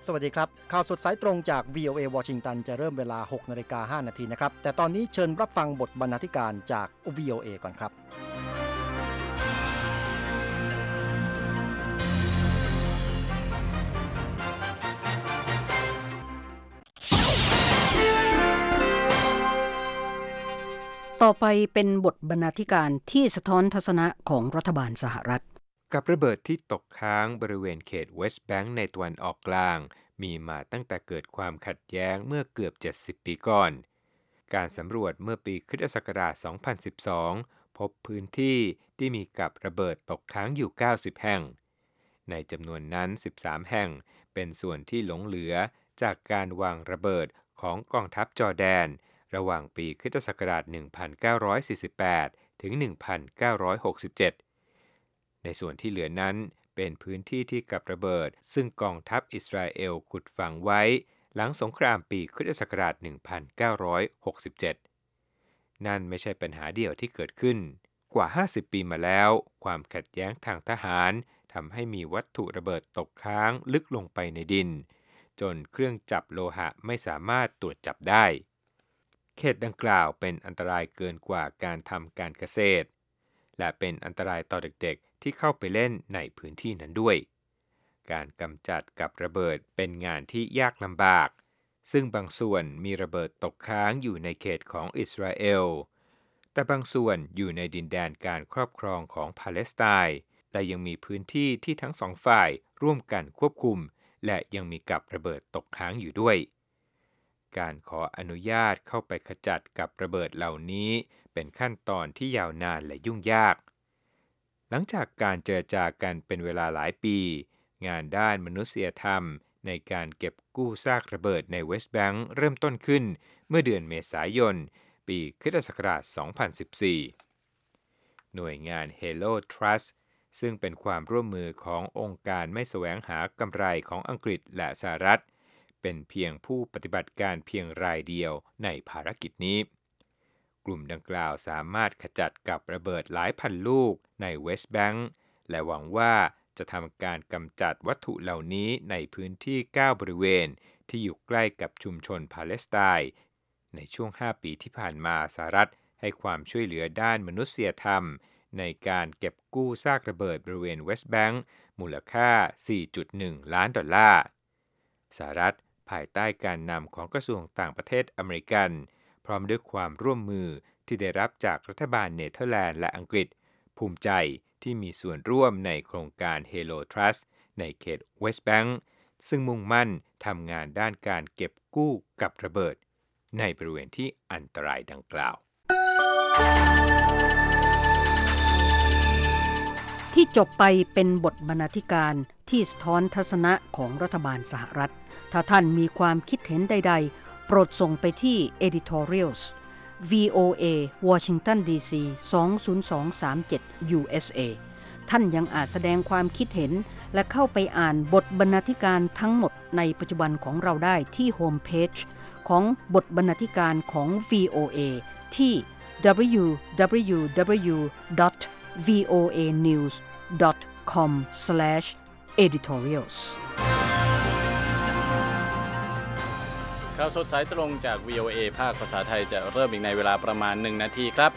สวัสดีครับข่าวสดสายตรงจาก VOA วอชิงตันจะเริ่มเวลา 6:05 น.นะครับแต่ตอนนี้เชิญรับฟังบทบรรณาธิการจาก VOA ก่อนครับต่อไปเป็นบทบรรณาธิการที่สะท้อนทัศนะของรัฐบาลสหรัฐกับระเบิดที่ตกค้างบริเวณเขตเวสต์แบงก์ในตะวันออกกลางมีมาตั้งแต่เกิดความขัดแย้งเมื่อเกือบ70ปีก่อนการสำรวจเมื่อปีคริสตศักราช 2012 พบพื้นที่ที่มีกับระเบิดตกค้างอยู่ 90 แห่งในจำนวนนั้น 13 แห่งเป็นส่วนที่หลงเหลือจากการวางระเบิดของกองทัพจอร์แดนระหว่างปีคริสตศักราช 1948 ถึง 1967 ในส่วนที่เหลือนั้นเป็นพื้นที่ที่กับระเบิดซึ่งกองทัพอิสราเอลขุดฝังไว้หลังสงครามปีคริสตศักราช 1967 นั่นไม่ใช่ปัญหาเดียวที่เกิดขึ้นกว่า 50 ปีมาแล้วความขัดแย้งทางทหารทำให้มีวัตถุระเบิดตกค้างลึกลงไปในดินจนเครื่องจับโลหะไม่สามารถตรวจจับได้เขตดังกล่าวเป็นอันตรายเกินกว่าการทำการเกษตรและเป็นอันตรายต่อเด็กๆที่เข้าไปเล่นในพื้นที่นั้นด้วยการกำจัดกับระเบิดเป็นงานที่ยากลำบากซึ่งบางส่วนมีระเบิดตกค้างอยู่ในเขตของอิสราเอลแต่บางส่วนอยู่ในดินแดนการครอบครองของปาเลสไตน์และยังมีพื้นที่ที่ทั้งสองฝ่ายร่วมกันควบคุมและยังมีกับระเบิดตกค้างอยู่ด้วยการขออนุญาตเข้าไปขจัดกับระเบิดเหล่านี้เป็นขั้นตอนที่ยาวนานและยุ่งยากหลังจากการเจรจากันเป็นเวลาหลายปีงานด้านมนุษยธรรมในการเก็บกู้ซากระเบิดในเวสต์แบงก์เริ่มต้นขึ้นเมื่อเดือนเมษายนปีคริสตศักราช 2014 หน่วยงาน Halo Trust ซึ่งเป็นความร่วมมือขององค์การไม่แสวงหากำไรของอังกฤษและสหรัฐเป็นเพียงผู้ปฏิบัติการเพียงรายเดียวในภารกิจนี้กลุ่มดังกล่าวสามารถขจัดกับระเบิดหลายพันลูกในเวสต์แบงก์และหวังว่าจะทำการกำจัดวัตถุเหล่านี้ในพื้นที่ 9 บริเวณที่อยู่ใกล้กับชุมชนปาเลสไตน์ในช่วง 5 ปีที่ผ่านมาสหรัฐให้ความช่วยเหลือด้านมนุษยธรรมในการเก็บกู้ซากระเบิดบริเวณเวสต์แบงก์มูลค่า 4.1 ล้านดอลลาร์สหรัฐภายใต้การนำของกระทรวงต่างประเทศอเมริกันพร้อมด้วยความร่วมมือที่ได้รับจากรัฐบาลเนเธอร์แลนด์และอังกฤษภูมิใจที่มีส่วนร่วมในโครงการ Halo Trust ในเขตเวสต์แบงก์ซึ่งมุ่งมั่นทำงานด้านการเก็บกู้กับระเบิดในบริเวณที่อันตรายดังกล่าวที่จบไปเป็นบทบรรณาธิการที่สะท้อนทัศนะของรัฐบาลสหรัฐถ้าท่านมีความคิดเห็นใดๆโปรดส่งไปที่ editorials VOA Washington DC 20237 USA ท่านยังอาจแสดงความคิดเห็นและเข้าไปอ่านบทบรรณาธิการทั้งหมดในปัจจุบันของเราได้ที่โฮมเพจของบทบรรณาธิการของ VOA ที่ www.voanews.com/editorials ข่าวสดสายตรงจาก VOA ภาคภาษาไทยจะเริ่มอีกในเวลาประมาณ1 นาทีครับ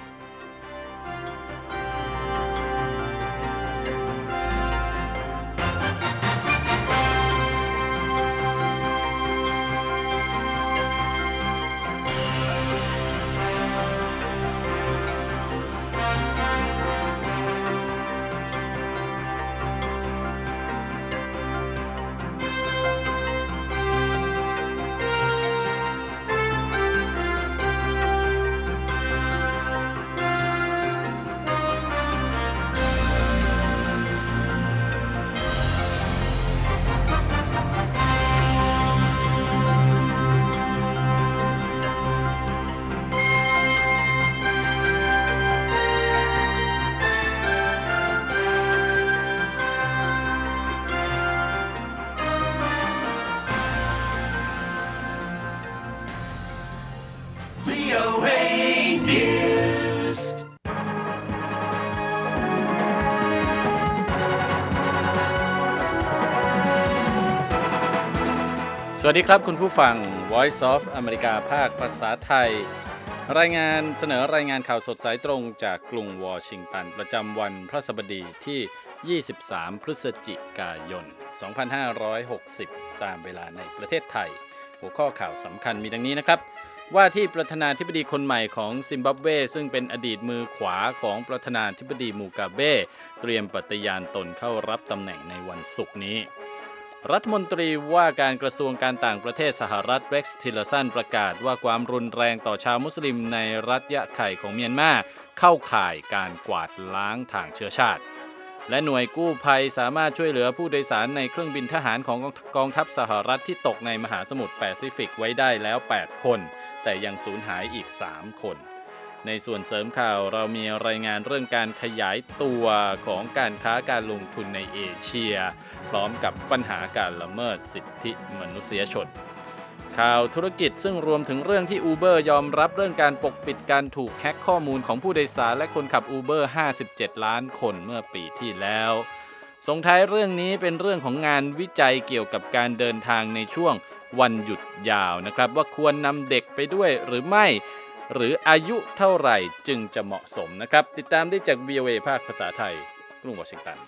สวัสดีครับคุณผู้ฟัง Voice of America ภาคภาษาไทยเสนอรายงานข่าวสดสายตรงจากกรุงวอชิงตันประจำวันพฤหัสบดีที่ 23 พฤศจิกายน 2560 ตามเวลาในประเทศไทยหัวข้อข่าวสำคัญมีดังนี้นะครับว่าที่ประธานาธิบดีคนใหม่ของซิมบับเวซึ่งเป็นอดีตมือขวาของประธานาธิบดีมูกาเบเตรียมปฏิญาณตนเข้ารับตำแหน่งในวันศุกร์นี้รัฐมนตรีว่าการกระทรวงการต่างประเทศสหรัฐเร็กซ์ทิลเลอร์สันประกาศว่าความรุนแรงต่อชาวมุสลิมในรัฐยะไข่ของเมียนมาเข้าข่ายการกวาดล้างทางเชื้อชาติและหน่วยกู้ภัยสามารถช่วยเหลือผู้โดยสารในเครื่องบินทหารของกองทัพสหรัฐที่ตกในมหาสมุทรแปซิฟิกไว้ได้แล้ว8คนแต่ยังสูญหายอีก3คนในส่วนเสริมข่าวเรามีรายงานเรื่องการขยายตัวของการค้าการลงทุนในเอเชียพร้อมกับปัญหาการละเมิดสิทธิมนุษยชนข่าวธุรกิจซึ่งรวมถึงเรื่องที่ Uber ยอมรับเรื่องการปกปิดการถูกแฮ็กข้อมูลของผู้โดยสารและคนขับ Uber 57 ล้านคนเมื่อปีที่แล้วส่งท้ายเรื่องนี้เป็นเรื่องของงานวิจัยเกี่ยวกับการเดินทางในช่วงวันหยุดยาวนะครับว่าควรนำเด็กไปด้วยหรือไม่หรืออายุเท่าไหร่จึงจะเหมาะสมนะครับติดตามได้จาก VOA ภาคภาษาไทยกรุงวอชิงตัน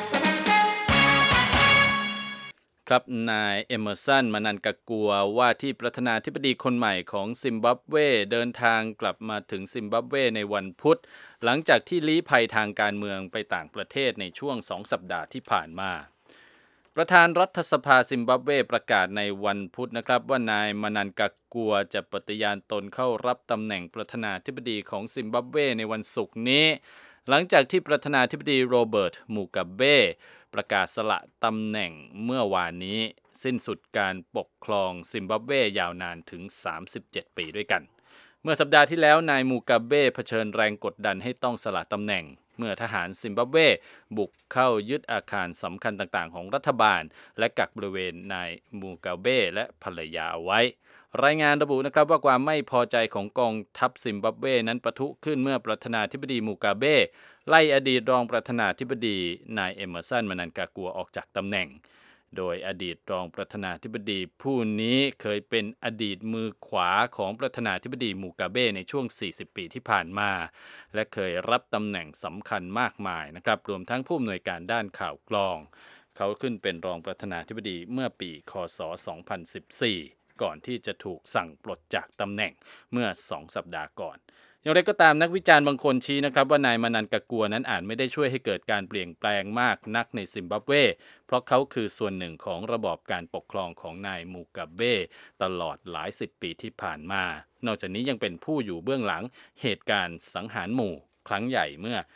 ครับนายเอเมอร์สัน มานันกากัวว่าที่ประธานาธิบดีคนใหม่ของซิมบับเวเดินทางกลับมาถึงซิมบับเวในวันพุธหลังจากที่ลี้ภัยทางการเมืองไปต่างประเทศในช่วง2 สัปดาห์ที่ผ่านมาประธานรัฐสภาซิมบับเวประกาศในวันพุธนะครับว่านายมานันกากัวจะปฏิญาณตนเข้ารับตำแหน่งประธานาธิบดีของซิมบับเวในวันศุกร์นี้หลังจากที่ประธานาธิบดีโรเบิร์ตมูกาเบประกาศสละตำแหน่งเมื่อวานนี้สิ้นสุดการปกครองซิมบับเวยาวนานถึง37 ปีด้วยกันเมื่อสัปดาห์ที่แล้วนายมูกาเบเผชิญแรงกดดันให้ต้องสละตำแหน่งเมื่อทหารซิมบับเวบุกเข้ายึดอาคารสำคัญต่างๆของรัฐบาลและกักบริเวณนายมูกาเบและภรรยาเอาไว้รายงานระบุนะครับว่าความไม่พอใจของกองทัพซิมบับเวนั้นปะทุขึ้นเมื่อประธานาธิบดีมูกาเบไล่อดีตรองประธานาธิบดีนายเอเมอร์สัน มานันกากัวออกจากตำแหน่งโดยอดีตรองประธานาธิบดีผู้นี้เคยเป็นอดีตมือขวาของประธานาธิบดีมูกาเบในช่วง40 ปีที่ผ่านมาและเคยรับตำแหน่งสำคัญมากมายนะครับรวมทั้งผู้อำนวยการด้านข่าวกรองเขาขึ้นเป็นรองประธานาธิบดีเมื่อปีค.ศ. 2014ก่อนที่จะถูกสั่งปลดจากตำแหน่งเมื่อ2 สัปดาห์ก่อนอย่างไรก็ตามนักวิจารณ์บางคนชี้นะครับว่านายมานันกากัวนั้นอาจไม่ได้ช่วยให้เกิดการเปลี่ยนแปลงมากนักในซิมบับเวเพราะเขาคือส่วนหนึ่งของระบอบการปกครองของนายมูกาเบตลอดหลาย10 ปีที่ผ่านมานอกจากนี้ยังเป็นผู้อยู่เบื้องหลังเหตุการณ์สังหารหมู่ครั้งใหญ่เมื่อ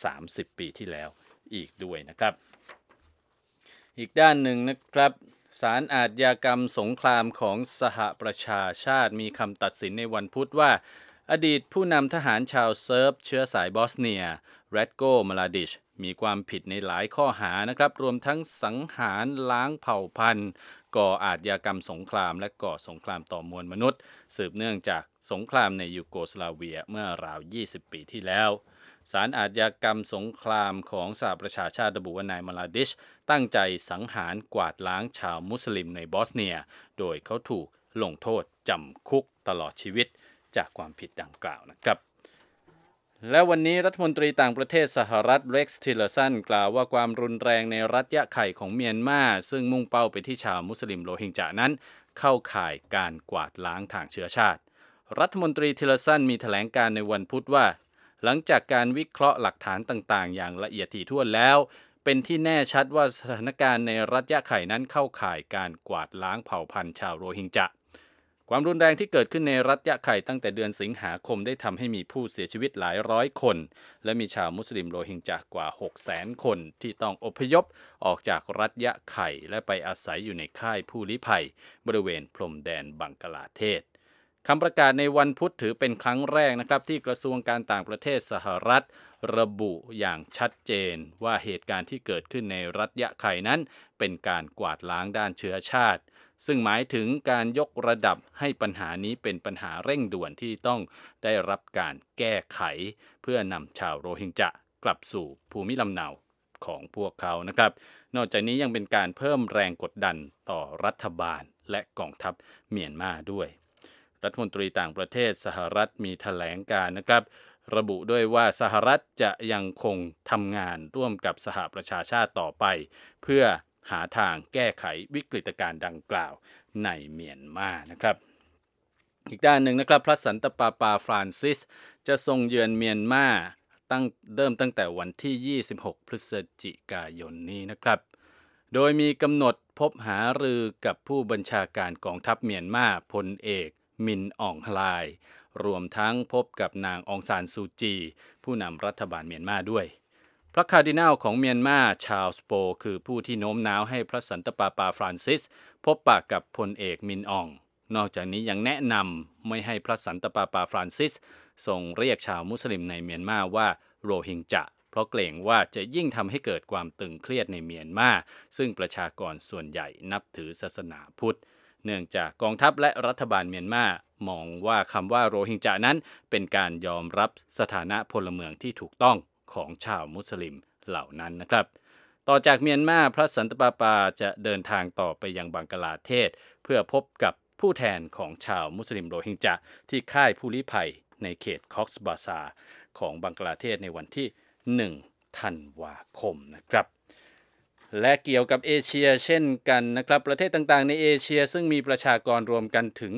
30 ปีที่แล้วอีกด้วยนะครับอีกด้านหนึ่งนะครับศาลอาชญากรรมสงครามของสหประชาชาติมีคำตัดสินในวันพุธว่าอดีตผู้นำทหารชาวเซิร์ฟเชื้อสายบอสเนียแรดโก มาลาดิชมีความผิดในหลายข้อหานะครับรวมทั้งสังหารล้างเผ่าพันธุ์ก่ออาชญากรรมสงครามและก่อสงครามต่อมวลมนุษย์สืบเนื่องจากสงครามในยูโกสลาเวียเมื่อราว20 ปีที่แล้วศาลอาชญากรรมสงครามของสหประชาชาติระบุว่านายมาลาดิชตั้งใจสังหารกวาดล้างชาวมุสลิมในบอสเนียโดยเขาถูกลงโทษจำคุกตลอดชีวิตจากความผิดดังกล่าวนะครับและวันนี้รัฐมนตรีต่างประเทศสหรัฐเร็กซ์ ทิลเลอร์สันกล่าวว่าความรุนแรงในรัฐยะไข่ของเมียนมาซึ่งมุ่งเป้าไปที่ชาวมุสลิมโรฮิงญานั้นเข้าข่ายการกวาดล้างทางเชื้อชาติรัฐมนตรีทิลเลอร์สันมีแถลงการในวันพุธว่าหลังจากการวิเคราะห์หลักฐานต่างๆอย่างละเอียดถี่ถ้วนแล้วเป็นที่แน่ชัดว่าสถานการณ์ในรัฐยะไข่นั้นเข้าข่ายการกวาดล้างเผ่าพันธุ์ชาวโรฮิงญาความรุนแรงที่เกิดขึ้นในรัฐยะไข่ตั้งแต่เดือนสิงหาคมได้ทำให้มีผู้เสียชีวิตหลายร้อยคนและมีชาวมุสลิมโรฮิงญากว่า 600,000 คนที่ต้องอพยพออกจากรัฐยะไข่และไปอาศัยอยู่ในค่ายผู้ลี้ภัยบริเวณพรมแดนบังกลาเทศคำประกาศในวันพุธถือเป็นครั้งแรกนะครับที่กระทรวงการต่างประเทศสหรัฐระบุอย่างชัดเจนว่าเหตุการณ์ที่เกิดขึ้นในรัฐยะไข่นั้นเป็นการกวาดล้างด้านเชื้อชาติซึ่งหมายถึงการยกระดับให้ปัญหานี้เป็นปัญหาเร่งด่วนที่ต้องได้รับการแก้ไขเพื่อนำชาวโรฮิงญากลับสู่ภูมิลำเนาของพวกเขานะครับนอกจากนี้ยังเป็นการเพิ่มแรงกดดันต่อรัฐบาลและกองทัพเมียนมาด้วยรัฐมนตรีต่างประเทศสหรัฐมีแถลงการณ์นะครับระบุด้วยว่าสหรัฐจะยังคงทำงานร่วมกับสหประชาชาติต่อไปเพื่อหาทางแก้ไขวิกฤตการณ์ดังกล่าวในเมียนมานะครับอีกด้านหนึ่งนะครับพระสันตะปาปาฟรานซิสจะทรงเยือนเมียนมาตั้งแต่วันที่26พฤศจิกายนนี้นะครับโดยมีกำหนดพบหารือกับผู้บัญชาการกองทัพเมียนมาพลเอกมินอ่องฮลายรวมทั้งพบกับนางองซานซูจีผู้นำรัฐบาลเมียนมาด้วยพระคาร์ดินัลของเมียนมาชาร์ลส์โปคือผู้ที่โน้มน้าวให้พระสันตะปาปาฟรานซิสพบปะกับพลเอกมินอ่องนอกจากนี้ยังแนะนำไม่ให้พระสันตะปาปาฟรานซิสส่งเรียกชาวมุสลิมในเมียนมาว่าโรฮิงญะเพราะเกรงว่าจะยิ่งทำให้เกิดความตึงเครียดในเมียนมาซึ่งประชากรส่วนใหญ่นับถือศาสนาพุทธเนื่องจากกองทัพและรัฐบาลเมียนมามองว่าคำว่าโรฮิงญะนั้นเป็นการยอมรับสถานะพลเมืองที่ถูกต้องของชาวมุสลิมเหล่านั้นนะครับต่อจากเมียนมาพระสันตะปาปาจะเดินทางต่อไปยังบังกลาเทศเพื่อพบกับผู้แทนของชาวมุสลิมโรฮิงญะที่ค่ายผู้ลี้ภัยในเขตคอกซ์บาซาร์ของบังกลาเทศในวันที่1 ธันวาคมนะครับและเกี่ยวกับเอเชียเช่นกันนะครับประเทศต่างๆในเอเชียซึ่งมีประชากรรวมกันถึง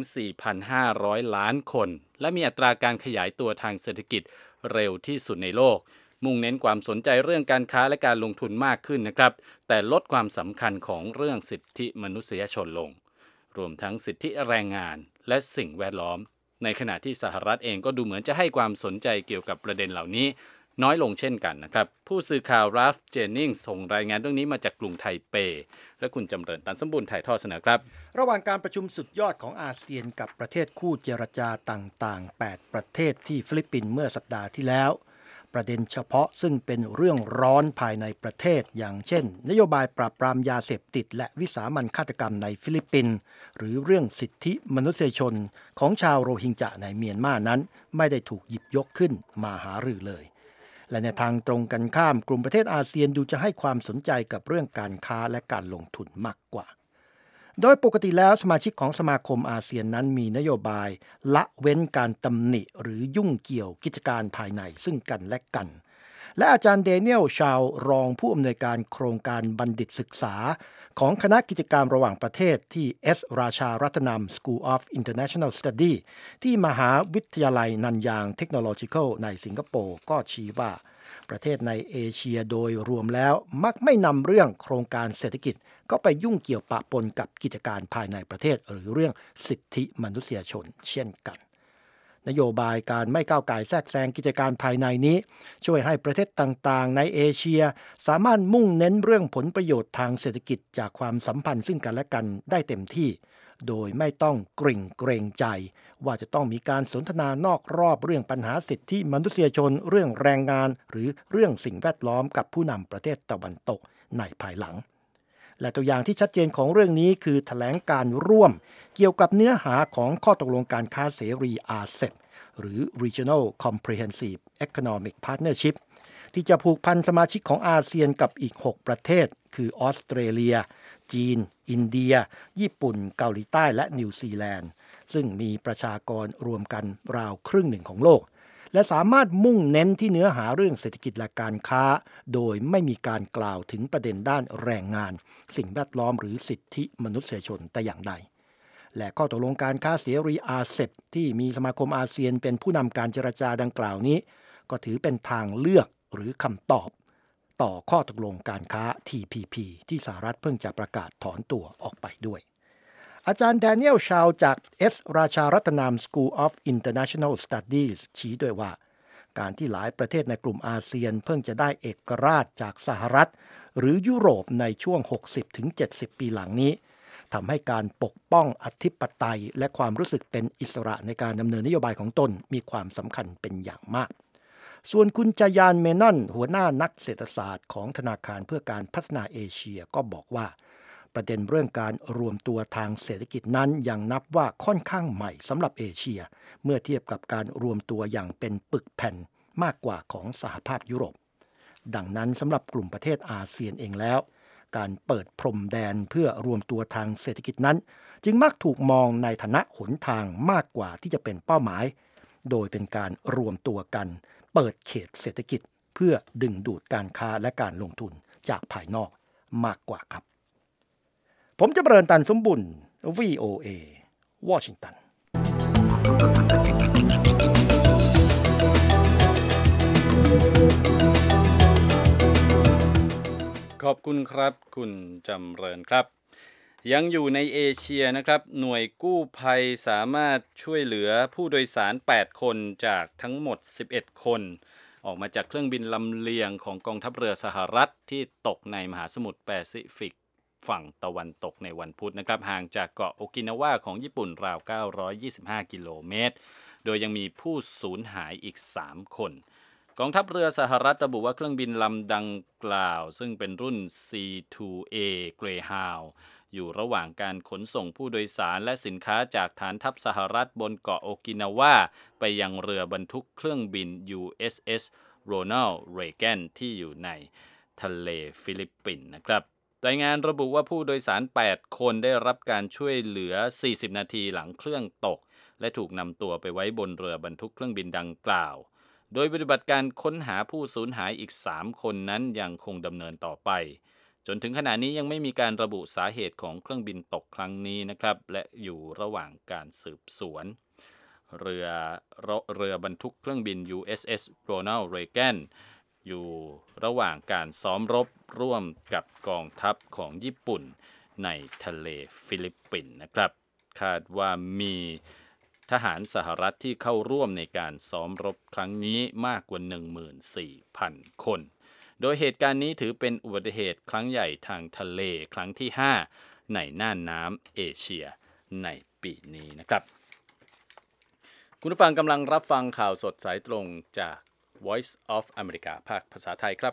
4,500 ล้านคนและมีอัตราการขยายตัวทางเศรษฐกิจเร็วที่สุดในโลกมุ่งเน้นความสนใจเรื่องการค้าและการลงทุนมากขึ้นนะครับแต่ลดความสำคัญของเรื่องสิทธิมนุษยชนลงรวมทั้งสิทธิแรงงานและสิ่งแวดล้อมในขณะที่สหรัฐเองก็ดูเหมือนจะให้ความสนใจเกี่ยวกับประเด็นเหล่านี้น้อยลงเช่นกันนะครับผู้สื่อข่าวราฟเจนนิงส์ส่งรายงานเรื่องนี้มาจากกรุงไทเปและคุณจำเริญตันสมบูรณ์ถ่ายทอดเสนอครับระหว่างการประชุมสุดยอดของอาเซียนกับประเทศคู่เจรจาต่างๆ8ประเทศที่ฟิลิปปินส์เมื่อสัปดาห์ที่แล้วประเด็นเฉพาะซึ่งเป็นเรื่องร้อนภายในประเทศอย่างเช่นนโยบายปราบปรามยาเสพติดและวิสามัญฆาตกรรมในฟิลิปปินส์หรือเรื่องสิทธิมนุษยชนของชาวโรฮิงญะในเมียนมานั้นไม่ได้ถูกหยิบยกขึ้นมาหารือเลยและในทางตรงกันข้ามกลุ่มประเทศอาเซียนดูจะให้ความสนใจกับเรื่องการค้าและการลงทุนมากกว่าโดยปกติแล้วสมาชิกของสมาคมอาเซียนนั้นมีนโยบายละเว้นการตำหนิหรือยุ่งเกี่ยวกิจการภายในซึ่งกันและกันและอาจารย์เดเนียลชาวรองผู้อำนวยการโครงการบัณฑิตศึกษาของคณะกิจการระหว่างประเทศที่ S. ราชารัตนำ School of International Study ที่มหาวิทยาลัยนันยางเทคโนโลยีในสิงคโปร์ก็ชี้ว่าประเทศในเอเชียโดยรวมแล้วมักไม่นำเรื่องโครงการเศรษฐกิจก็ไปยุ่งเกี่ยวปะปนกับกิจการภายในประเทศหรือเรื่องสิทธิมนุษยชนเช่นกันนโยบายการไม่ก้าวก่ายแทรกแซงกิจการภายในนี้ช่วยให้ประเทศต่างๆในเอเชียสามารถมุ่งเน้นเรื่องผลประโยชน์ทางเศรษฐกิจจากความสัมพันธ์ซึ่งกันและกันได้เต็มที่โดยไม่ต้องเกรงใจว่าจะต้องมีการสนทนานอกรอบเรื่องปัญหาสิทธิมนุษยชนเรื่องแรงงานหรือเรื่องสิ่งแวดล้อมกับผู้นำประเทศตะวันตกในภายหลังและตัวอย่างที่ชัดเจนของเรื่องนี้คือแถลงการร่วมเกี่ยวกับเนื้อหาของข้อตกลงการค้าเสรี RCEP หรือ Regional Comprehensive Economic Partnership ที่จะผูกพันสมาชิกของอาเซียนกับอีก6ประเทศคือออสเตรเลียจีนอินเดียญี่ปุ่นเกาหลีใต้และนิวซีแลนด์ซึ่งมีประชากรรวมกันราวครึ่งหนึ่งของโลกและสามารถมุ่งเน้นที่เนื้อหาเรื่องเศรษฐกิจและการค้าโดยไม่มีการกล่าวถึงประเด็นด้านแรงงานสิ่งแวดล้อมหรือสิทธิมนุษยชนแต่อย่างใดและข้อตกลงการค้าเสรี RCEP ที่มีสมาคมอาเซียนเป็นผู้นำการเจรจาดังกล่าวนี้ก็ถือเป็นทางเลือกหรือคำตอบต่อข้อตกลงการค้า TPP ที่สหรัฐเพิ่งจะประกาศถอนตัวออกไปด้วยอาจารย์แดเนียลชาวจาก S. ราชารัตนำ School of International Studies ชี้ด้วยว่าการที่หลายประเทศในกลุ่มอาเซียนเพิ่งจะได้เอกราชจากสหรัฐหรือยุโรปในช่วง 60-70 ปีหลังนี้ทำให้การปกป้องอธิปไตยและความรู้สึกเป็นอิสระในการดำเนินนโยบายของตนมีความสำคัญเป็นอย่างมากส่วนคุณจายานเมนอนหัวหน้านักเศรษฐศาสตร์ของธนาคารเพื่อการพัฒนาเอเชียก็บอกว่าประเด็นเรื่องการรวมตัวทางเศรษฐกิจนั้นยังนับว่าค่อนข้างใหม่สำหรับเอเชียเมื่อเทียบกับการรวมตัวอย่างเป็นปึกแผ่นมากกว่าของสหภาพยุโรปดังนั้นสำหรับกลุ่มประเทศอาเซียนเองแล้วการเปิดพรมแดนเพื่อรวมตัวทางเศรษฐกิจนั้นจึงมักถูกมองในฐานะหนทางมากกว่าที่จะเป็นเป้าหมายโดยเป็นการรวมตัวกันเปิดเขตเศรษฐกิจเพื่อดึงดูดการค้าและการลงทุนจากภายนอกมากกว่าครับผมจะเจริญตันสมบุญ VOA วอชิงตันขอบคุณครับคุณจำเริญครับยังอยู่ในเอเชียนะครับหน่วยกู้ภัยสามารถช่วยเหลือผู้โดยสาร8คนจากทั้งหมด11คนออกมาจากเครื่องบินลำเลียงของกองทัพเรือสหรัฐที่ตกในมหาสมุทรแปซิฟิกฝั่งตะวันตกในวันพุธนะครับห่างจากเกาะโอกินาวาของญี่ปุ่นราว925กิโลเมตรโดยยังมีผู้สูญหายอีก3คนกองทัพเรือสหรัฐระบุว่าเครื่องบินลำดังกล่าวซึ่งเป็นรุ่น C2A Greyhound อยู่ระหว่างการขนส่งผู้โดยสารและสินค้าจากฐานทัพสหรัฐบนเกาะโอกินาวาไปยังเรือบรรทุกเครื่องบิน USS Ronald Reagan ที่อยู่ในทะเลฟิลิปปินส์นะครับรายงานระบุว่าผู้โดยสาร8คนได้รับการช่วยเหลือ40นาทีหลังเครื่องตกและถูกนำตัวไปไว้บนเรือบรรทุกเครื่องบินดังกล่าวโดยปฏิบัติการค้นหาผู้สูญหายอีก3คนนั้นยังคงดำเนินต่อไปจนถึงขณะนี้ยังไม่มีการระบุสาเหตุของเครื่องบินตกครั้งนี้นะครับและอยู่ระหว่างการสืบสวนเรือบรรทุกเครื่องบิน USS Ronald Reagan อยู่ระหว่างการซ้อมรบร่วมกับกองทัพของญี่ปุ่นในทะเลฟิลิปปินส์นะครับคาดว่ามีทหารสหรัฐที่เข้าร่วมในการซ้อมรบครั้งนี้มากกว่า 14,000 คนโดยเหตุการณ์นี้ถือเป็นอุบัติเหตุครั้งใหญ่ทางทะเลครั้งที่5ในน่านน้ำเอเชียในปีนี้นะครับคุณผู้ฟังกำลังรับฟังข่าวสดสายตรงจาก Voice of America ภาคภาษาไทยครับ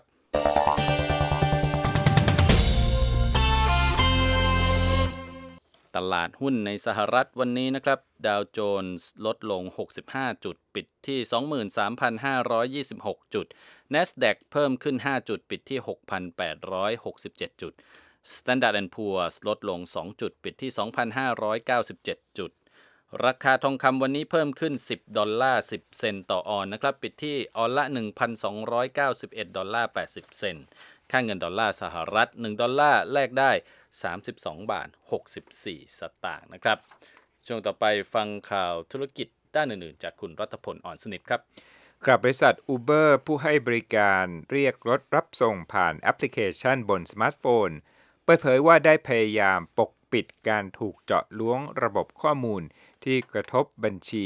ตลาดหุ้นในสหรัฐวันนี้นะครับดาวโจนส์ลดลง65จุดปิดที่ 23,526 จุด NASDAQ เพิ่มขึ้น5จุดปิดที่ 6,867 จุด Standard & Poor's ลดลง2จุดปิดที่ 2,597 จุดราคาทองคำวันนี้เพิ่มขึ้น$10.10 เซนต์ต่อออนนะครับปิดที่ออนละ $1,291.80 เซนต์ค่าเงินดอลลาร์สหรัฐ1ดอลลาร์แลกได้$32.64 สตางค์นะครับช่วงต่อไปฟังข่าวธุรกิจด้านอื่นๆจากคุณรัตพลอ่อนสนิทครับกับบริษัท Uber ผู้ให้บริการเรียกรถรับส่งผ่านแอปพลิเคชันบนสมาร์ทโฟนเปิดเผยว่าได้พยายามปกปิดการถูกเจาะล้วงระบบข้อมูลที่กระทบบัญชี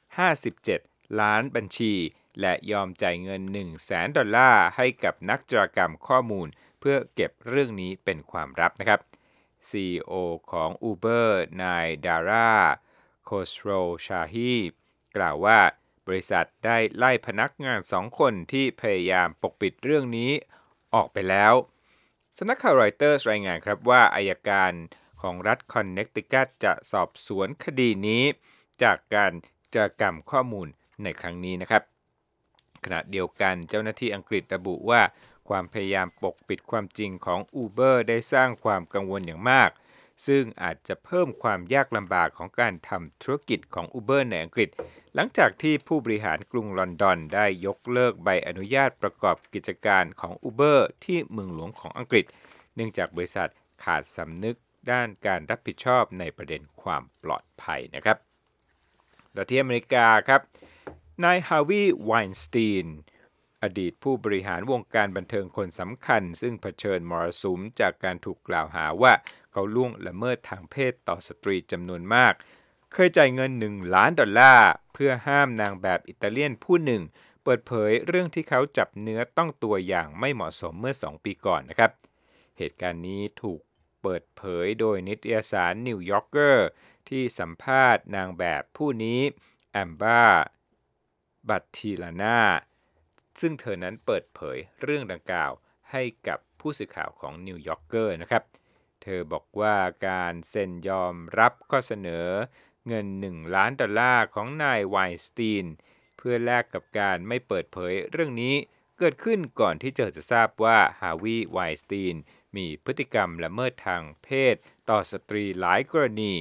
57ล้านบัญชีและยอมจ่ายเงิน$100,000ให้กับนักจารกรรมข้อมูลเพื่อเก็บเรื่องนี้เป็นความลับนะครับ CEO ของ Uber นายดาราโคสโรชาฮีกล่าวว่าบริษัทได้ไล่พนักงาน2คนที่พยายามปกปิดเรื่องนี้ออกไปแล้วสำนักข่าวรอยเตอร์สรายงานครับว่าอัยการของรัฐคอนเนคติคัตจะสอบสวนคดีนี้จากการจารกรรมข้อมูลในครั้งนี้นะครับขณะเดียวกันเจ้าหน้าที่อังกฤษระบุว่าความพยายามปกปิดความจริงของ Uber ได้สร้างความกังวลอย่างมากซึ่งอาจจะเพิ่มความยากลำบากของการทำธุรกิจของ Uber ในอังกฤษหลังจากที่ผู้บริหารกรุงลอนดอนได้ยกเลิกใบอนุญาตประกอบกิจการของ Uber ที่เมืองหลวงของอังกฤษเนื่องจากบริษัทขาดสำนึกด้านการรับผิดชอบในประเด็นความปลอดภัยนะครับและที่อเมริกาครับนายฮาร์วีย์ไวน์สตีนอดีตผู้บริหารวงการบันเทิงคนสำคัญซึ่งเผชิญมรสุมจากการถูกกล่าวหาว่าเขาล่วงละเมิดทางเพศต่อสตรีจำนวนมากเคยจ่ายเงิน$1 ล้านเพื่อห้ามนางแบบอิตาเลียนผู้หนึ่งเปิดเผยเรื่องที่เขาจับเนื้อต้องตัวอย่างไม่เหมาะสมเมื่อ2 ปีก่อนนะครับเหตุการณ์นี้ถูกเปิดเผยโดยนิตยสารนิวยอร์กเกอร์ที่สัมภาษณ์นางแบบผู้นี้แอมบาบัตติลานาซึ่งเธอนั้นเปิดเผยเรื่องดังกล่าวให้กับผู้สื่อข่าวของนิวยอร์กเกอร์นะครับเธอบอกว่าการเซ็นยอมรับข้อเสนอเงิน$1 ล้านของนายไวน์สตีนเพื่อแลกกับการไม่เปิดเผยเรื่องนี้เกิดขึ้นก่อนที่เธอจะทราบว่าฮาร์วีย์ไวน์สตีนมีพฤติกรรมละเมิดทางเพศต่อสตรีหลายกรณี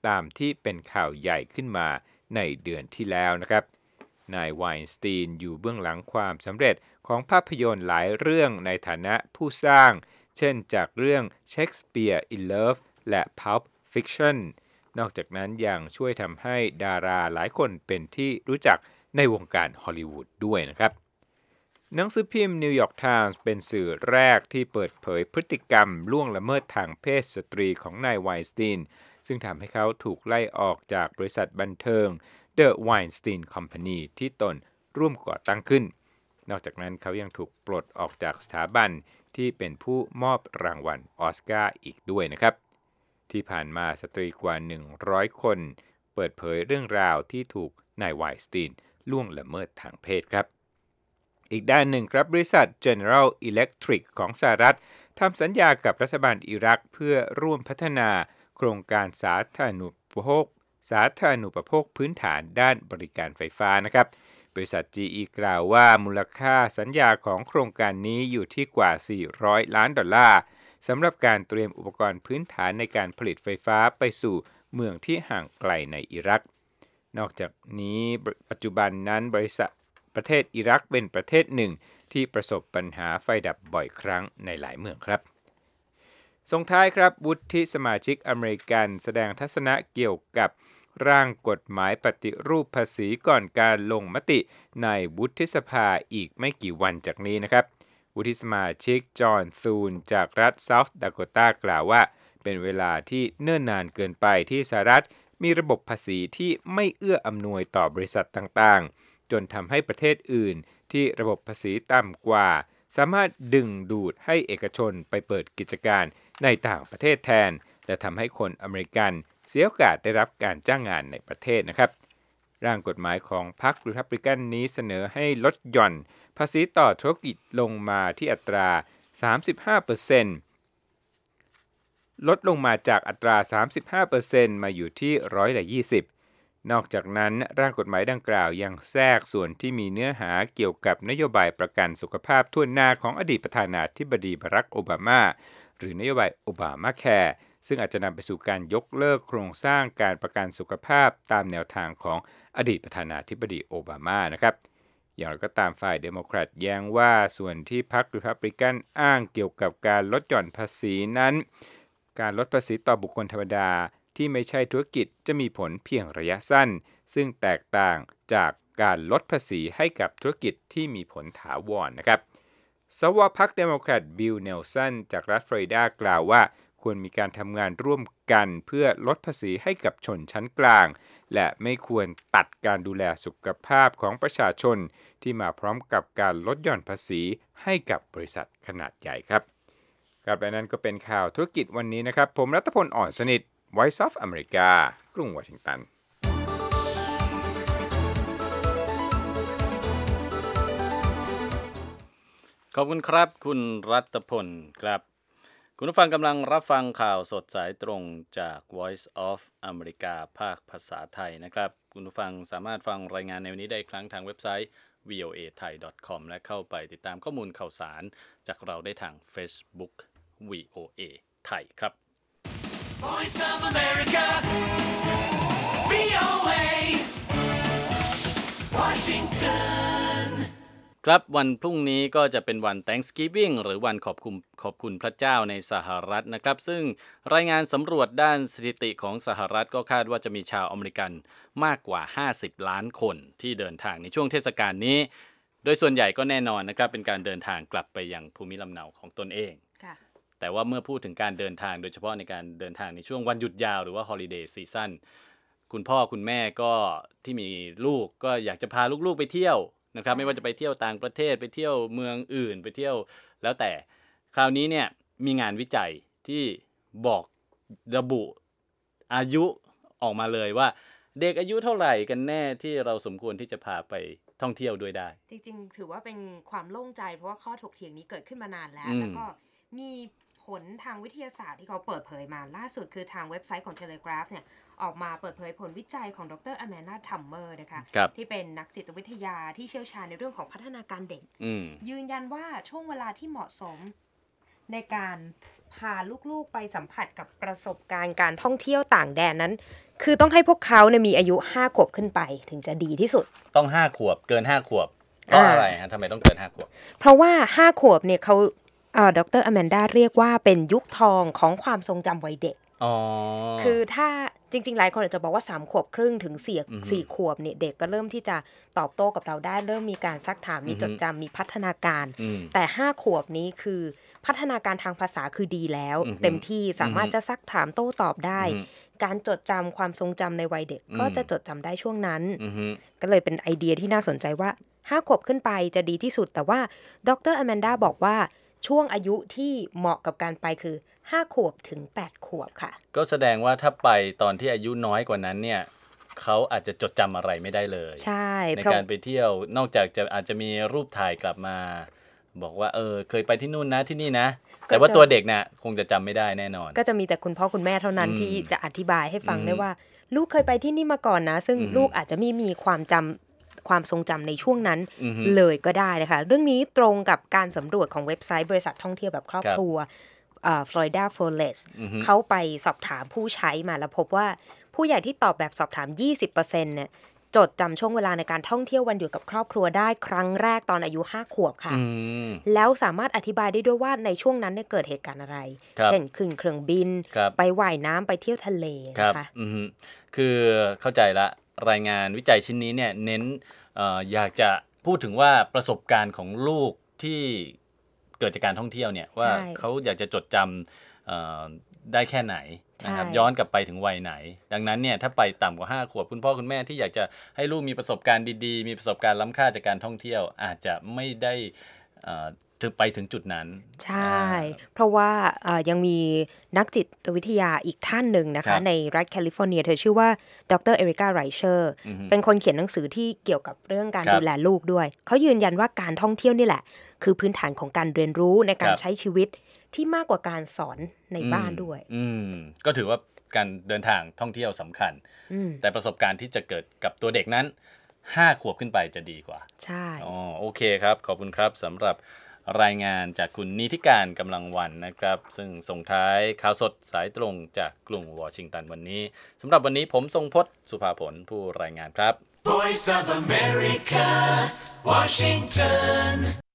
ตามที่เป็นข่าวใหญ่ขึ้นมาในเดือนที่แล้วนะครับนายไวน์สตีนอยู่เบื้องหลังความสำเร็จของภาพยนตร์หลายเรื่องในฐานะผู้สร้างเช่นจากเรื่อง Shakespeare in Love และ Pulp Fiction นอกจากนั้นยังช่วยทำให้ดาราหลายคนเป็นที่รู้จักในวงการฮอลลีวูดด้วยนะครับหนังสือพิมพ์ New York Times เป็นสื่อแรกที่เปิดเผยพฤติกรรมล่วงละเมิดทางเพศสตรีของนายไวน์สตีนซึ่งทำให้เขาถูกไล่ออกจากบริษัทบันเทิง The Weinstein Company ที่ตนร่วมก่อตั้งขึ้นนอกจากนั้นเขายังถูกปลดออกจากสถาบันที่เป็นผู้มอบรางวัลออสการ์อีกด้วยนะครับที่ผ่านมาสตรีกว่า100คนเปิดเผยเรื่องราวที่ถูกนายไวน์สตีนล่วงละเมิดทางเพศครับอีกด้านหนึ่งครับบริษัท General Electric ของสหรัฐทำสัญญากับรัฐบาลอิรักเพื่อร่วมพัฒนาโครงการสาธารณูปโภคพื้นฐานด้านบริการไฟฟ้านะครับบริษัท GE กล่าวว่ามูลค่าสัญญาของโครงการนี้อยู่ที่กว่า$400 ล้านสำหรับการเตรียมอุปกรณ์พื้นฐานในการผลิตไฟฟ้าไปสู่เมืองที่ห่างไกลในอิรักนอกจากนี้ปัจจุบันนั้นประเทศอิรักเป็นประเทศหนึ่งที่ประสบปัญหาไฟดับบ่อยครั้งในหลายเมืองครับส่งท้ายครับวุฒิสมาชิกอเมริกันแสดงทัศนะเกี่ยวกับร่างกฎหมายปฏิรูปภาษีก่อนการลงมติในวุฒิสภาอีกไม่กี่วันจากนี้นะครับวุฒิสมาชิกจอห์นซูนจากรัฐเซาท์ดาโคตากล่าวว่าเป็นเวลาที่เนิ่นนานเกินไปที่สหรัฐมีระบบภาษีที่ไม่เอื้ออำนวยต่อบริษัทต่างๆจนทำให้ประเทศอื่นที่ระบบภาษีต่ำกว่าสามารถดึงดูดให้เอกชนไปเปิดกิจการในต่างประเทศแทนและทำให้คนอเมริกันเสียโอกาสได้รับการจ้างงานในประเทศนะครับร่างกฎหมายของพรรครีพับลิกันนี้เสนอให้ลดหย่อนภาษีต่อธุรกิจลงมาที่อัตรา 35% ลดลงมาจากอัตรา 35% มาอยู่ที่20%นอกจากนั้นร่างกฎหมายดังกล่าวยังแทรกส่วนที่มีเนื้อหาเกี่ยวกับนโยบายประกันสุขภาพทั่วหน้าของอดีตประธานาธิบดีบารักโอบามาหรือนโยบายโอบามาแคร์ซึ่งอาจจะนำไปสู่การยกเลิกโครงสร้างการประกันสุขภาพตามแนวทางของอดีตประธานาธิบดีโอบามานะครับอย่างไรก็ตามฝ่ายเดโมแครตแย้งว่าส่วนที่พรรครีพับลิกันอ้างเกี่ยวกับการลดหย่อนภาษีนั้นการลดภาษีต่อบุคคลธรรมดาที่ไม่ใช่ธุรกิจจะมีผลเพียงระยะสั้นซึ่งแตกต่างจากการลดภาษีให้กับธุรกิจที่มีผลถาวรนะครับสว.พรรคเดโมแครตบิล เนลสันจากรัฐฟลอริดากล่าวว่าควรมีการทำงานร่วมกันเพื่อลดภาษีให้กับชนชั้นกลางและไม่ควรตัดการดูแลสุขภาพของประชาชนที่มาพร้อมกับการลดหย่อนภาษีให้กับบริษัทขนาดใหญ่ครับและนั่นก็เป็นข่าวธุรกิจวันนี้นะครับผมรัตพล อ่อนสนิท Voice of America กรุงวอชิงตันขอบคุณครับคุณรัตพลครับคุณผู้ฟังกำลังรับฟังข่าวสดสายตรงจาก Voice of America ภาคภาษาไทยนะครับคุณผู้ฟังสามารถฟังรายงานในวันนี้ได้ครั้งทางเว็บไซต์ voathai.com และเข้าไปติดตามข้อมูลข่าวสารจากเราได้ทาง Facebook VOA ไทยครับ Voice of America VOA Washington ครับวันพรุ่งนี้ก็จะเป็นวัน Thanksgiving หรือวันขอบคุณพระเจ้าในสหรัฐนะครับซึ่งรายงานสำรวจด้านสถิติของสหรัฐก็คาดว่าจะมีชาวอเมริกันมากกว่า50ล้านคนที่เดินทางในช่วงเทศกาลนี้โดยส่วนใหญ่ก็แน่นอนนะครับเป็นการเดินทางกลับไปยังภูมิลำเนาของตนเองแต่ว่าเมื่อพูดถึงการเดินทางโดยเฉพาะในการเดินทางในช่วงวันหยุดยาวหรือว่า Holiday Season คุณพ่อคุณแม่ก็ที่มีลูกก็อยากจะพาลูกๆไปเที่ยวนะครับไม่ว่าจะไปเที่ยวต่างประเทศไปเที่ยวเมืองอื่นไปเที่ยวแล้วแต่คราวนี้เนี่ยมีงานวิจัยที่บอกระบุอายุออกมาเลยว่าเด็กอายุเท่าไหร่กันแน่ที่เราสมควรที่จะพาไปท่องเที่ยวด้วยได้จริงๆถือว่าเป็นความโล่งใจเพราะว่าข้อถกเถียงนี้เกิดขึ้นมานานแล้วแล้วก็มีผลทางวิทยาศาสตร์ที่เขาเปิดเผยมาล่าสุดคือทางเว็บไซต์ของ Telegraph เนี่ยออกมาเปิดเผยผลวิจัยของดร. อแมนดา ทัมเมอร์นะคะที่เป็นนักจิตวิทยาที่เชี่ยวชาญในเรื่องของพัฒนาการเด็กยืนยันว่าช่วงเวลาที่เหมาะสมในการพาลูกๆไปสัมผัสกับประสบการณ์การท่องเที่ยวต่างแดนนั้นคือต้องให้พวกเขาเนี่ยมีอายุ5 ขวบขึ้นไปถึงจะดีที่สุดต้อง5 ขวบเกิน5 ขวบเพราะอะไรฮะทำไมต้องเกิน5 ขวบเพราะว่า5 ขวบเนี่ยเขาดร.อแมนดาเรียกว่าเป็นยุคทองของความทรงจำวัยเด็กคือถ้าจริงๆหลายคนอาจจะบอกว่า3 ขวบครึ่งถึง4 ขวบเนี่ยเด็กก็เริ่มที่จะตอบโต้กับเราได้เริ่มมีการซักถามมีจดจำมีพัฒนาการแต่5 ขวบนี้คือพัฒนาการทางภาษาคือดีแล้วเต็มที่สามารถจะซักถามโต้ตอบได้การจดจำความทรงจำในวัยเด็กก็จะจดจำได้ช่วงนั้นก็เลยเป็นไอเดียที่น่าสนใจว่า5 ขวบขึ้นไปจะดีที่สุดแต่ว่าดร.อแมนดาบอกว่าช่วงอายุที่เหมาะกับการไปคือ5 ขวบถึง8 ขวบค่ะก็แสดงว่าถ้าไปตอนที่อายุน้อยกว่านั้นเนี่ยเขาอาจจะจดจำอะไรไม่ได้เลยใช่ในการไปเที่ยวนอกจากอาจจะมีรูปถ่ายกลับมาบอกว่าเคยไปที่นู่นนะที่นี่นะแต่ว่าตัวเด็กน่ะคงจะจำไม่ได้แน่นอนก็จะมีแต่คุณพ่อคุณแม่เท่านั้นที่จะอธิบายให้ฟังได้ว่าลูกเคยไปที่นี่มาก่อนนะซึ่งลูกอาจจะไม่มีความทรงจำในช่วงนั้นเลยก็ได้นะคะเรื่องนี้ตรงกับการสำรวจของเว็บไซต์บริษัทท่องเที่ยวแบบครอบครัวFlorida Forest เขาไปสอบถามผู้ใช้มาแล้วพบว่าผู้ใหญ่ที่ตอบแบบสอบถาม 20% เนี่ยจดจำช่วงเวลาในการท่องเที่ยววันหยุดกับครอบครัวได้ครั้งแรกตอนอายุ5 ขวบค่ะแล้วสามารถอธิบายได้ด้วยว่าในช่วงนั้นเนี่ยเกิดเหตุการณ์อะไรเช่นขึ้นเครื่องบินไปว่ายน้ำไปเที่ยวทะเลนะคะคือเข้าใจละรายงานวิจัยชิ้นนี้เนี่ยเน้นอยากจะพูดถึงว่าประสบการณ์ของลูกที่เกิดจากการท่องเที่ยวเนี่ยว่าเขาอยากจะจดจำได้แค่ไหนนะครับย้อนกลับไปถึงวัยไหนดังนั้นเนี่ยถ้าไปต่ำกว่า5 ขวบคุณพ่อคุณแม่ที่อยากจะให้ลูกมีประสบการณ์ดีๆมีประสบการณ์ล้ำค่าจากการท่องเที่ยวอาจจะไม่ได้ถึงไปถึงจุดนั้นใช่เพราะว่ายังมีนักจิตวิทยาอีกท่านหนึ่งนะคะในรัฐแคลิฟอร์เนียเธอชื่อว่าดร.เอริกาไรเชอร์เป็นคนเขียนหนังสือที่เกี่ยวกับเรื่องการดูแลลูกด้วยเขายืนยันว่าการท่องเที่ยวนี่แหละคือพื้นฐานของการเรียนรู้ในการใช้ชีวิตที่มากกว่าการสอนในบ้านด้วยก็ถือว่าการเดินทางท่องเที่ยวสำคัญแต่ประสบการณ์ที่จะเกิดกับตัวเด็กนั้น5 ขวบขึ้นไปจะดีกว่าใช่โอเคครับขอบคุณครับสำหรับรายงานจากคุณนิติการกำลังวันนะครับซึ่งส่งท้ายข่าวสดสายตรงจากกรุงวอชิงตันวันนี้สำหรับวันนี้ผมทรงพจน์สุภาผลผู้รายงานครับ Voice of America Washington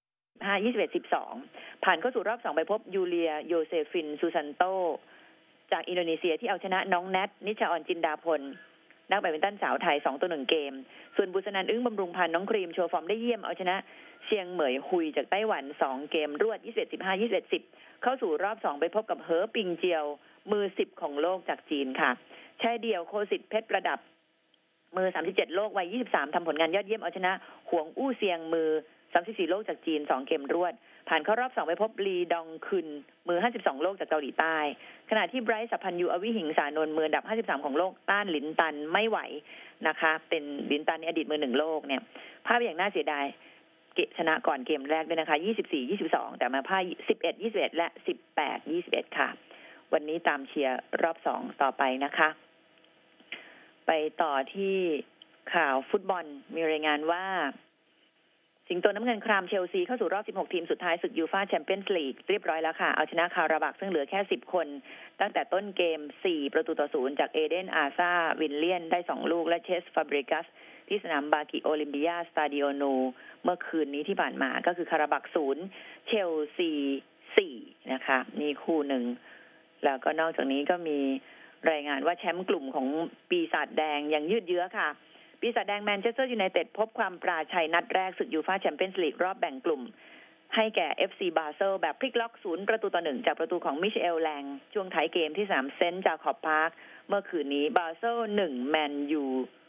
21-12 ผ่านเข้าสู่รอบ2ไปพบยูเลียโยเซฟินซูซันโตจากอินโดนีเซียที่เอาชนะน้องแนทนิชาออนจินดาพลนักแบดมินตันสาวไทย2-1 เกมส่วนบุษนันท์อึ้งบำรุงพันธ์น้องครีมโชว์ฟอร์มได้เยี่ยมเอาชนะเชียงเหมยฮุยจากไต้หวัน2 เกมรวด 21-15 21-10 เข้าสู่รอบ2ไปพบกับเหอปิงเจียวมือ10ของโลกจากจีนค่ะชายเดี่ยวโคสิทธิ์เพชรประดับมือ37โลกวัย23ทำผลงานยอดเยี่ยมเอาชนะหวงอู้เซียงมือ34โลกจากจีน2 เกมรวดผ่านเข้ารอบ2ไปพบลีดองคึนมือ52โลกจากเกาหลีใต้ขณะที่ไบรท์สัพพัญญูอวิหิงสานนท์มืออันดับ53ของโลกต้านหลินตันไม่ไหวนะคะเป็นหลินตันในอดีตมือ1โลกเนี่ยภาพอย่างน่าเสียดายชนะก่อนเกมแรกด้วยนะคะ 24-22 แต่มาพ่าย 11-21 และ 18-21 ค่ะวันนี้ตามเชียร์รอบ2ต่อไปนะคะไปต่อที่ข่าวฟุตบอลมีรายงานว่าสิงโตน้ำเงินครามเชลซีเข้าสู่รอบ16ทีมสุดท้ายศึกยูฟ่าแชมเปี้ยนส์ลีกเรียบร้อยแล้วค่ะเอาชนะคาราบักซึ่งเหลือแค่10คนตั้งแต่ต้นเกม4-0จากเอเดนอาซาวินเลียนได้2ลูกและเชสฟาบริกัสที่สนามบากิโอลิมปิยาสตาดิโอโนเมื่อคืนนี้ที่ผ่านมาก็คือคาราบัก0เชลซี4นะคะนี่คู่หนึ่งแล้วก็นอกจากนี้ก็มีรายงานว่าแชมป์กลุ่มของปีศาจแดงยังยืดเยื้อค่ะปีศาจแดงแมนเชสเตอร์ยูไนเต็ดพบความปราชัยนัดแรกศึกยูฟ่าแชมเปี้ยนส์ลีกรอบแบ่งกลุ่มให้แก่ FC บาเซลแบบพลิกล็อก0-1จากประตูของมิเชลแลงช่วงท้ายเกมที่3เซนต์จาคอบพาร์คเมื่อคืนนี้บาเซล1แมนยู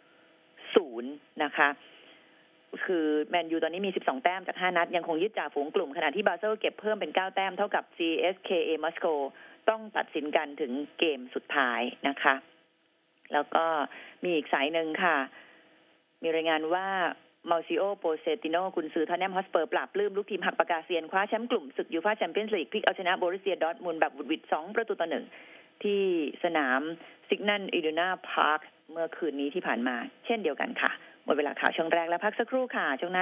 0นะคะคือแมนยูตอนนี้มี12แต้มจาก5นัดยังคงยึดจ่าฝูงกลุ่มขณะที่บาเซลเก็บเพิ่มเป็น9แต้มเท่ากับ CSKA มอสโกต้องตัดสินกันถึงเกมสุดท้ายนะคะแล้วก็มีอีกสายหนึ่งค่ะมีรายงานว่ามาซิโอโปเซติโนกุนซือท็อตแนมฮอสเปอร์ปราบปลื้มลูกทีมหักปากกาเซียนคว้าแชมป์กลุ่มศึกยูฟ่าแชมเปี้ยนส์ลีกพลิกเอาชนะบอรุสเซียดอร์ทมุนด์แบบวุดวิด2-1ที่สนามซิกนันอิดูนาพาร์คเมื่อคืนนี้ที่ผ่านมาเช่นเดียวกันค่ะหมดเวลาข่าวช่วงแรกแล้วพักสักครู่ค่ะช่วง